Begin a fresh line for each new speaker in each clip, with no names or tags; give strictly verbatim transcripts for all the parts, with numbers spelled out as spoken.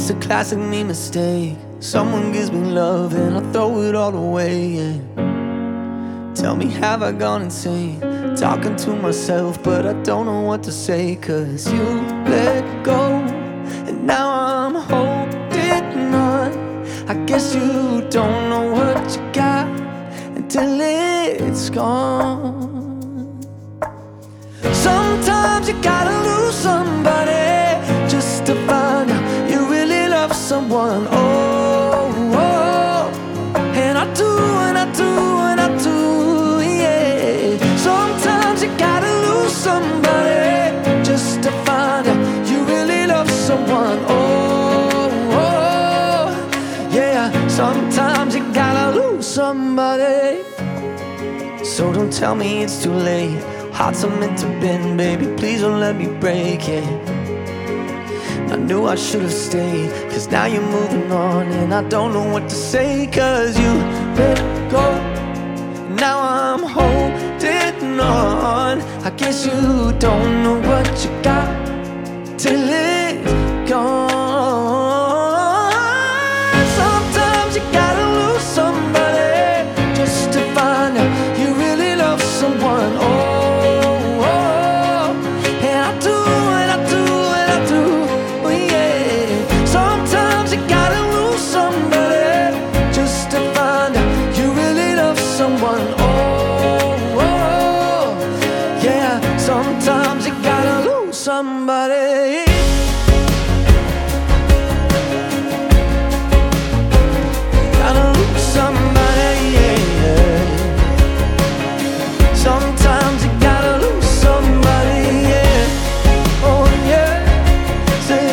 It's a classic me mistake. Someone gives me love and I throw it all away, yeah. Tell me, have I gone insane? Talking to myself, but I don't know what to say. Cause you let go, and now I'm holding on. I guess you don't know what you got until it's gone. Sometimes you gotta lose somebody just to find out you really love someone. Oh, oh. And I do, and I do, and I do, yeah. Sometimes you gotta lose somebody just to find out you really love someone. Oh, oh. Yeah. Sometimes you gotta lose somebody. So don't tell me it's too late. Hearts are meant to bend, baby, please don't let me break it. I knew I should've stayed, cause now you're moving on, and I don't know what to say. Cause you let go, now I'm holding on. I guess you don't know what you got till it's gone. Sometimes you gotta lose somebody just to find out you really love someone. Oh, sometimes you gotta lose somebody. Gotta lose somebody, yeah. Sometimes you gotta lose somebody, yeah. Oh yeah. Say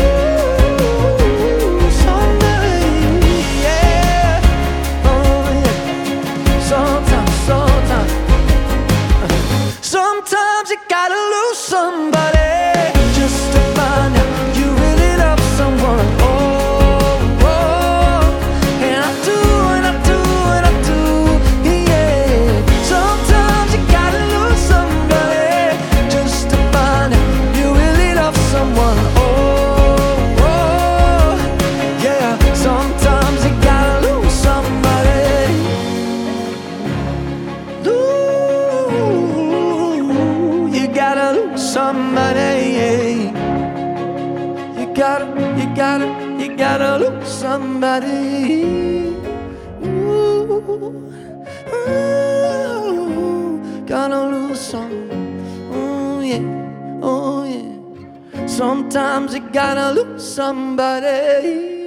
lose somebody, yeah. Oh yeah. Sometimes, sometimes Sometimes you gotta lose somebody just to find out you really love someone. Oh, oh. And I do, and I do, and I do, yeah. Sometimes you gotta lose somebody just to find out you really love someone. Oh, oh. Yeah. Sometimes you gotta lose somebody. Lose somebody, yeah. You gotta, you gotta, you gotta lose somebody. Ooh, ooh, gotta lose some. Oh yeah, oh yeah. Sometimes you gotta lose somebody.